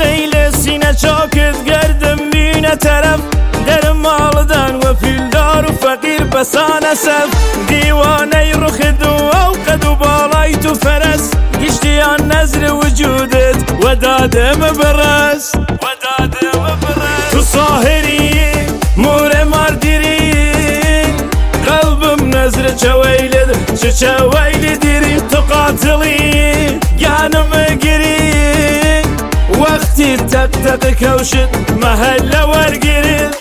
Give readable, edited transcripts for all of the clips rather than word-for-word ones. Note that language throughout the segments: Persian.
عقیل سینه چاکت گردم بینه طرف در مالدان و فیلدار و فقیر بسانه سف دیوانه رخ دو و قد و بالای تو فرس گشتیان نظر وجودت و دادم برس تو ساهری مور مردیری قلبم نظر چویلد چویل دیری تو قاتلی گانم گیری وقتی تق تق کوشت محله ورگیرید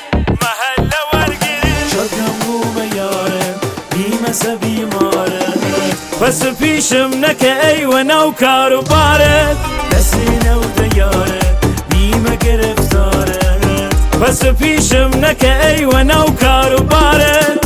شدم بوم یاره بیمسه بیماره پس پیشم نکه ایوانه و کارو بارد دستی نو دیاره بیمه گرفتاره پس پیشم نکه ایوانه و کارو بارد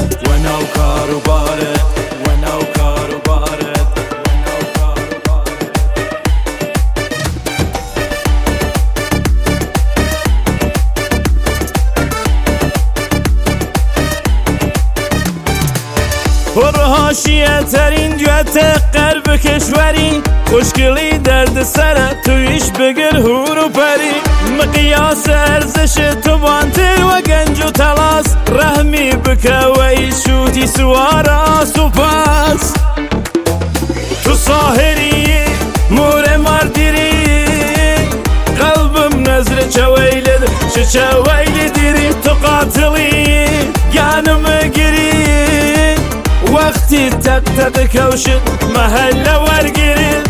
پرهاشیه ترین جهت قلب کشوری خوشگلی درد سره تویش بگر هور و پری مقیاس ارزش تو بانتر و گنج و تلاس رحمی بکه و ایشوتی سوارا سپاس تو ساهری مور مردیری قلبم نظر چویلد چویل دیری تو قاتلی گانم گیری وقتی تق تق کوشت محله ورگیرید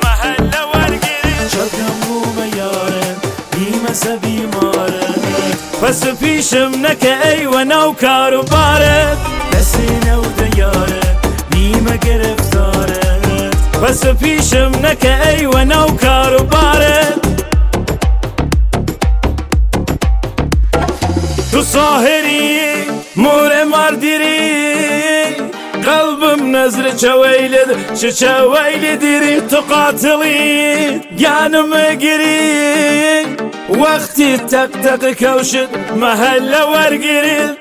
شدم بوم یاره بیمسه بیماره پس پیشم نکه ایوانه و کارو بارد دستی نو دیاره بیمه گرفتاره پس پیشم نکه ایوانه و کارو بارد تو ساهری مور مردیری قلبم نظر چویلد چویل دیری تو قاتلی گانم گیری وقتی تق تق کوشت محله ورگیرید